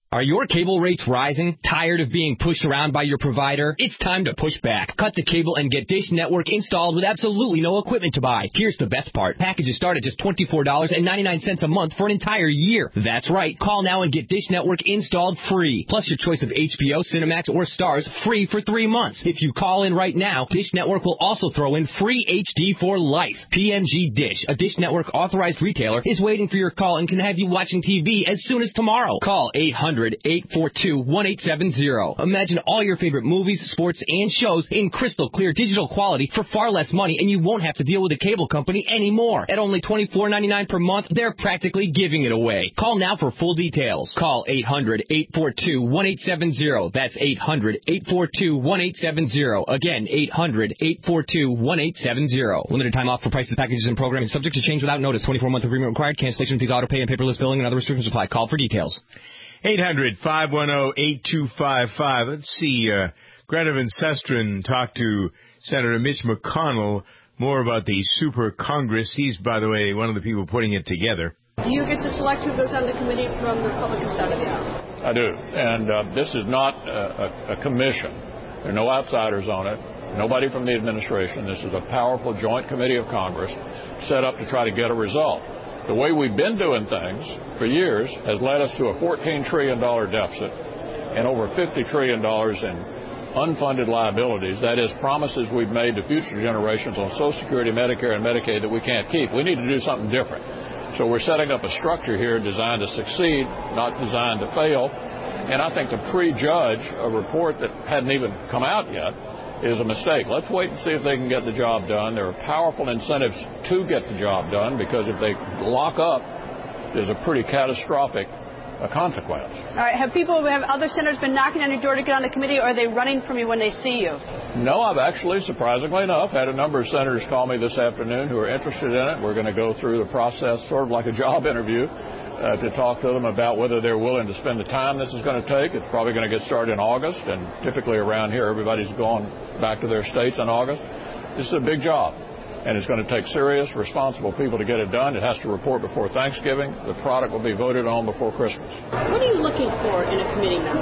Are your cable rates rising? Tired of being pushed around by your provider? It's time to push back. Cut the cable and get Dish Network installed with absolutely no equipment to buy. Here's the best part. Packages start at just twenty-four dollars and ninety-nine cents a month for an entire year. That's right. Call now and get Dish Network installed free. Plus your choice of H B O, Cinemax, or Stars free for three months. If you call in right now, Dish Network will also throw in free H D for life. P M G Dish, a Dish Network authorized retailer, is waiting for your call and can have you watching T V as soon as tomorrow. Call eight hundred, eight four two, one eight seven zero. Imagine all your favorite movies, sports, and shows in crystal clear digital quality for far less money, and you won't have to deal with a cable company anymore. At only twenty-four ninety-nine per month, they're practically giving it away. Call now for full details. Call eight hundred, eight four two, one eight seven zero. That's eight hundred, eight four two, one eight seven zero. Again, eight hundred, eight four two, one eight seven zero. Limited time offer for prices, packages, and programming subject to change without notice. twenty-four month agreement required. Cancellation fees, auto pay, and paperless billing and other restrictions apply. Call for details. eight hundred, five one zero, eight two five five. Let's see. Uh, Greta Van Susteren talked to Senator Mitch McConnell more about the Super Congress. He's, by the way, one of the people putting it together. Do you get to select who goes on the committee from the Republican side of the aisle? I do. And uh, this is not a, a, a commission. There are no outsiders on it. Nobody from the administration. This is a powerful joint committee of Congress set up to try to get a result. The way we've been doing things for years has led us to a fourteen trillion dollars deficit and over fifty trillion dollars in unfunded liabilities. That is, promises we've made to future generations on Social Security, Medicare, and Medicaid that we can't keep. We need to do something different. So we're setting up a structure here designed to succeed, not designed to fail. And I think to prejudge a report that hadn't even come out yet is a mistake. Let's wait and see if they can get the job done. There are powerful incentives to get the job done, because if they lock up, there's a pretty catastrophic uh, consequence. All right. Have people, have other senators been knocking on your door to get on the committee, or are they running from you when they see you? No, I've actually, surprisingly enough, had a number of senators call me this afternoon who are interested in it. We're going to go through the process sort of like a job interview. Uh, to talk to them about whether they're willing to spend the time this is going to take. It's probably going to get started in August, and typically around here everybody's going back to their states in August. This is a big job, and it's going to take serious, responsible people to get it done. It has to report before Thanksgiving. The product will be voted on before Christmas. What are you looking for in a committee member?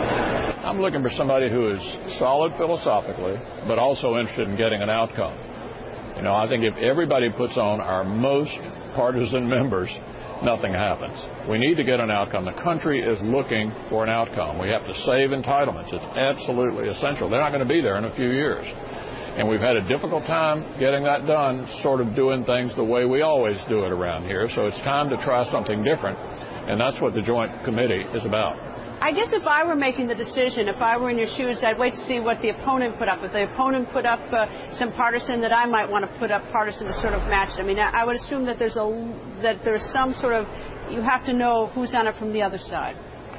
I'm looking for somebody who is solid philosophically, but also interested in getting an outcome. You know, I think if everybody puts on our most partisan members, nothing happens. We need to get an outcome. The country is looking for an outcome. We have to save entitlements. It's absolutely essential. They're not going to be there in a few years. And we've had a difficult time getting that done, sort of doing things the way we always do it around here. So it's time to try something different. And that's what the Joint Committee is about. I guess if I were making the decision, if I were in your shoes, I'd wait to see what the opponent put up. If the opponent put up uh, some partisan, that I might want to put up partisan to sort of match it. I mean, I, I would assume that there's a that there's some sort of, you have to know who's on it from the other side.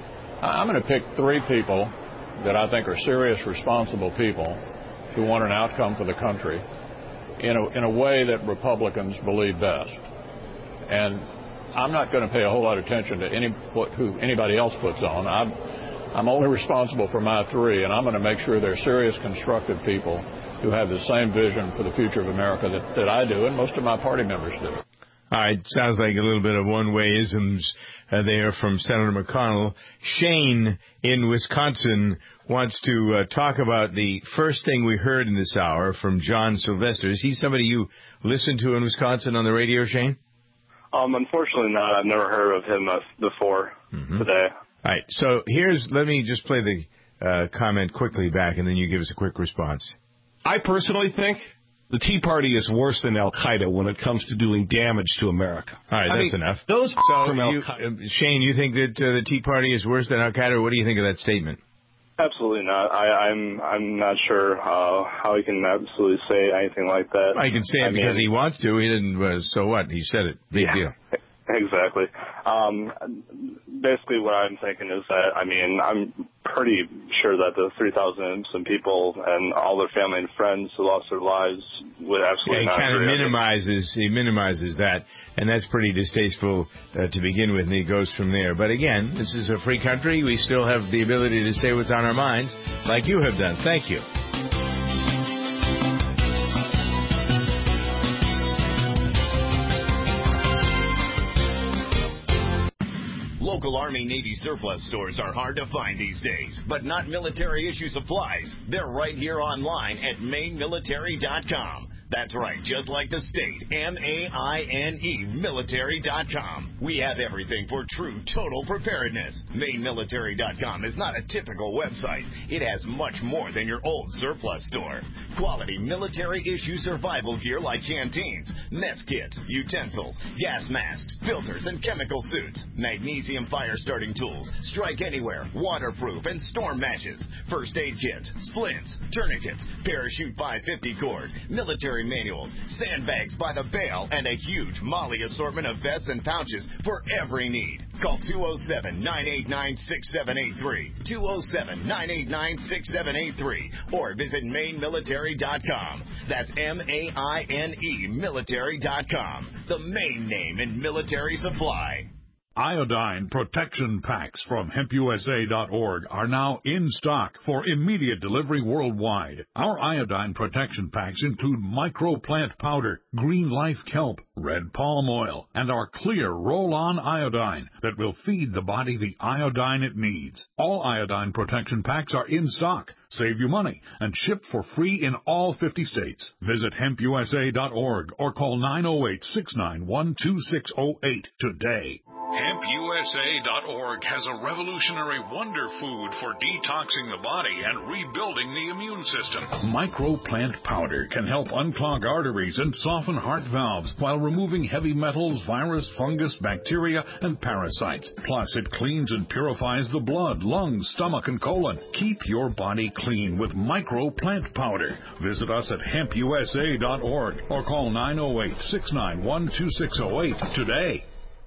I'm going to pick three people that I think are serious, responsible people who want an outcome for the country in a, in a way that Republicans believe best. And I'm not going to pay a whole lot of attention to any what, who anybody else puts on. I'm, I'm only responsible for my three, and I'm going to make sure they're serious, constructive people who have the same vision for the future of America that, that I do, and most of my party members do. All right, sounds like a little bit of one-way-isms uh, there from Senator McConnell. Shane in Wisconsin wants to uh, talk about the first thing we heard in this hour from John Sylvester. Is he somebody you listen to in Wisconsin on the radio, Shane? Um, unfortunately not. I've never heard of him uh, before mm-hmm. today. All right. So here's, let me just play the uh, comment quickly back, and then you give us a quick response. I personally think the Tea Party is worse than Al-Qaeda when it comes to doing damage to America. All right, I that's mean, enough. Those so from you, uh, Shane, you think that uh, the Tea Party is worse than Al-Qaeda, or what do you think of that statement? Absolutely not. I, I'm I'm not sure uh, how he can absolutely say anything like that. Well, he can say it I because mean, he wants to. He didn't. Uh, so what? He said it. Big yeah, deal. Exactly. Um, basically, what I'm thinking is that I mean I'm pretty sure that the three thousand some people and all their family and friends who lost their lives would absolutely yeah, he not. kind of minimizes. He minimizes that, and that's pretty distasteful uh, to begin with. And he goes from there. But again, this is a free country. We still have the ability to say what's on our minds, like you have done. Thank you. Local Army Navy surplus stores are hard to find these days, but not military issue supplies. They're right here online at maine military dot com. That's right, just like the state, M A I N E, military dot com. We have everything for true total preparedness. maine military dot com is not a typical website. It has much more than your old surplus store. Quality military-issue survival gear like canteens, mess kits, utensils, gas masks, filters, and chemical suits, magnesium fire-starting tools, strike anywhere, waterproof, and storm matches, first aid kits, splints, tourniquets, parachute five fifty cord, military manuals, sandbags by the bale, and a huge Molly assortment of vests and pouches for every need. Call two oh seven, nine eight nine, six seven eight three, two oh seven, nine eight nine, six seven eight three, or visit maine military dot com. That's M A I N E, military dot com, the main name in military supply. Iodine protection packs from hemp U S A dot org are now in stock for immediate delivery worldwide. Our iodine protection packs include microplant powder, green life kelp, red palm oil, and our clear roll-on iodine that will feed the body the iodine it needs. All iodine protection packs are in stock. Save you money and ship for free in all fifty states. Visit hemp U S A dot org or call nine oh eight, six nine one, two six oh eight today. hemp U S A dot org has a revolutionary wonder food for detoxing the body and rebuilding the immune system. Microplant powder can help unclog arteries and soften heart valves while removing heavy metals, virus, fungus, bacteria, and parasites. Plus, it cleans and purifies the blood, lungs, stomach, and colon. Keep your body clean with Microplant powder. Visit us at hemp U S A dot org or call nine oh eight, six nine one, two six oh eight today.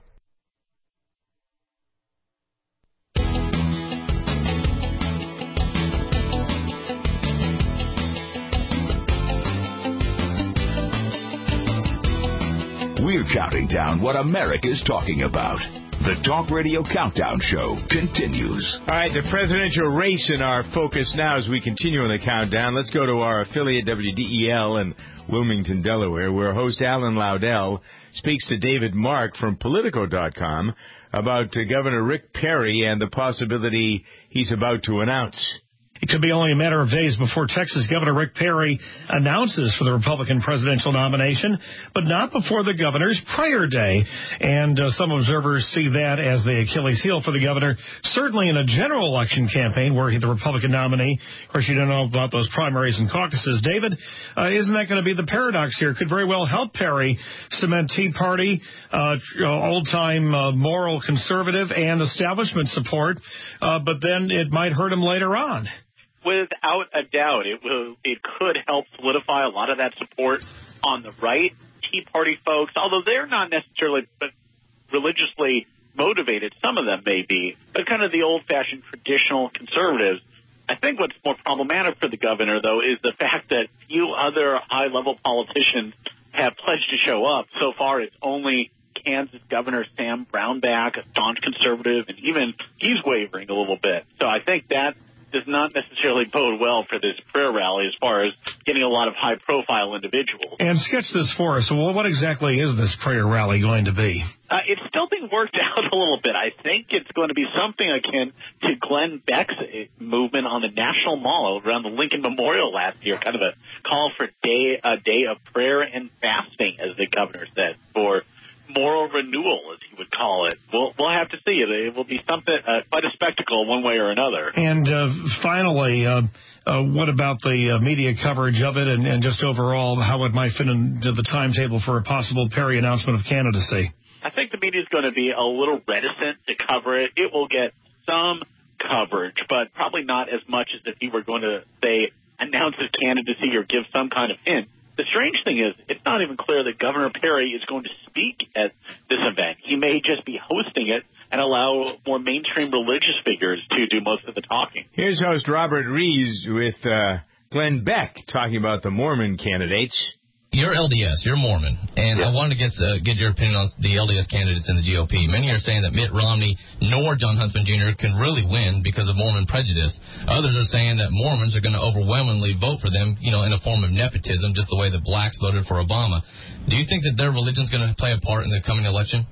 We're counting down what America's talking about. The Talk Radio Countdown Show continues. All right, the presidential race in our focus now as we continue on the countdown. Let's go to our affiliate W D E L in Wilmington, Delaware, where host Alan Laudel speaks to David Mark from Politico dot com about uh, Governor Rick Perry and the possibility he's about to announce. It could be only a matter of days before Texas Governor Rick Perry announces for the Republican presidential nomination, but not before the governor's prayer day. And uh, some observers see that as the Achilles heel for the governor, certainly in a general election campaign where he's the Republican nominee. Of course, you don't know about those primaries and caucuses. David, uh, isn't that going to be the paradox here? Could very well help Perry cement Tea Party, uh, old-time uh, moral conservative and establishment support, uh, but then it might hurt him later on. Without a doubt, it will. It could help solidify a lot of that support on the right. Tea Party folks, although they're not necessarily religiously motivated, some of them may be, but kind of the old-fashioned traditional conservatives. I think what's more problematic for the governor, though, is the fact that few other high-level politicians have pledged to show up. So far, it's only Kansas Governor Sam Brownback, a staunch conservative, and even he's wavering a little bit. So I think that does not necessarily bode well for this prayer rally as far as getting a lot of high-profile individuals. And sketch this for us. Well, what exactly is this prayer rally going to be? Uh, it's still being worked out a little bit. I think it's going to be something akin to Glenn Beck's movement on the National Mall around the Lincoln Memorial last year, kind of a call for day, a day of prayer and fasting, as the governor said, for moral renewal, as he would call it. We'll we'll have to see it. It will be something uh, quite a spectacle one way or another. And uh, finally, uh, uh, what about the uh, media coverage of it, and, and just overall how it might fit into the timetable for a possible Perry announcement of candidacy? I think the media is going to be a little reticent to cover it. It will get some coverage, but probably not as much as if he were going to say announce his candidacy or give some kind of hint. The strange thing is, it's not even clear that Governor Perry is going to speak at this event. He may just be hosting it and allow more mainstream religious figures to do most of the talking. Here's host Robert Reeves with uh, Glenn Beck talking about the Mormon candidates. You're L D S, you're Mormon, and yeah. I wanted to get uh, get your opinion on the L D S candidates in the G O P. Many are saying that Mitt Romney nor John Huntsman Junior can really win because of Mormon prejudice. Others are saying that Mormons are going to overwhelmingly vote for them, you know, in a form of nepotism, just the way the blacks voted for Obama. Do you think that their religion's going to play a part in the coming election?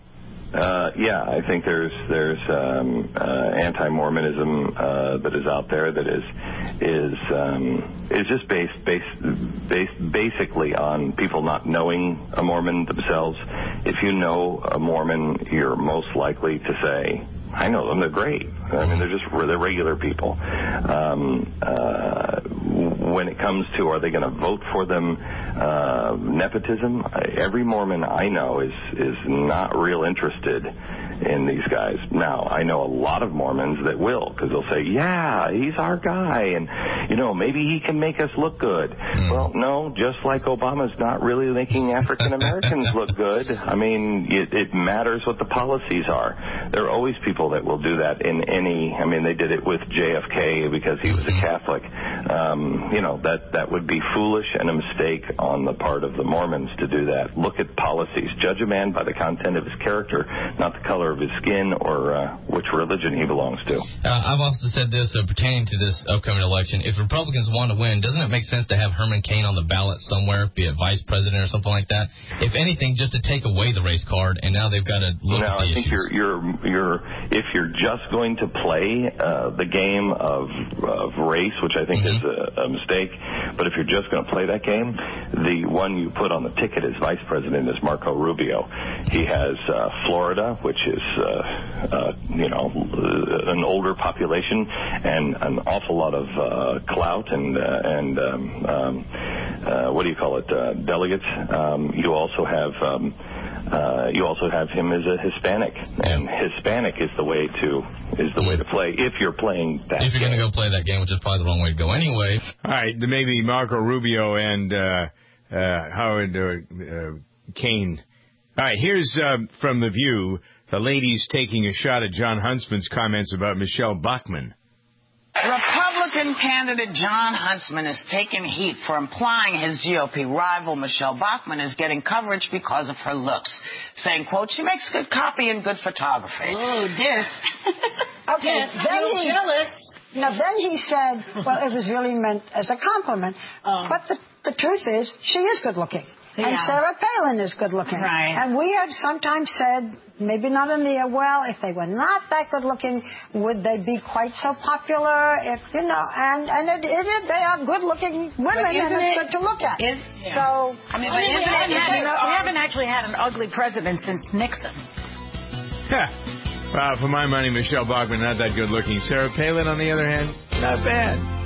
Uh, yeah, I think there's there's um, uh, anti-Mormonism uh, that is out there that is is um, is just based based based basically on people not knowing a Mormon themselves. If you know a Mormon, you're most likely to say, I know them, they're great. I mean, they're just they're regular people. Um, uh, when it comes to are they going to vote for them, uh, nepotism, every Mormon I know is is not real interested in these guys. Now, I know a lot of Mormons that will, because they'll say, yeah, he's our guy, and, you know, maybe he can make us look good. Mm. Well, no, just like Obama's not really making African Americans look good. I mean, it, it matters what the policies are. There are always people that will do that in any, I mean, they did it with J F K because he was a Catholic. Um, you know, that, that would be foolish and a mistake on the part of the Mormons to do that. Look at policies. Judge a man by the content of his character, not the color of his skin or uh, which religion he belongs to. Uh, I've also said this uh, pertaining to this upcoming election. If Republicans want to win, doesn't it make sense to have Herman Cain on the ballot somewhere, be it vice president or something like that? If anything, just to take away the race card, and now they've got to look no, at the I think issues. you're, you're, you're, if you're just going to play uh, the game of, of race, which I think mm-hmm. is a, a mistake, but if you're just going to play that game, the one you put on the ticket as vice president is Marco Rubio. He has uh, Florida, which is Uh, uh, you know, an older population and an awful lot of uh, clout and uh, and um, um, uh, what do you call it? Uh, delegates. Um, you also have um, uh, you also have him as a Hispanic, and Hispanic is the way to is the way to play if you're playing that. If you're going to go play that game, which is probably the wrong way to go anyway. All right, maybe Marco Rubio and uh, uh, Howard uh, uh, Cain. All right, here's uh, from The View. The lady's taking a shot at John Huntsman's comments about Michelle Bachmann. Republican candidate John Huntsman is taking heat for implying his G O P rival Michelle Bachmann is getting coverage because of her looks, saying, quote, she makes good copy and good photography. Oh, diss. Okay, diss. then I'm he, jealous. now then he said, well, it was really meant as a compliment. Oh. But the, the truth is, she is good looking. Yeah. And Sarah Palin is good looking. Right. And we have sometimes said, maybe not in the, well, if they were not that good looking, would they be quite so popular? If, you know, and, and it, it is, they are good looking women and it's it, good to look at. Is, yeah. So, I mean, I mean, we, haven't had, are, we haven't actually had an ugly president since Nixon. Well, for my money, Michelle Bachmann, not that good looking. Sarah Palin, on the other hand, not bad.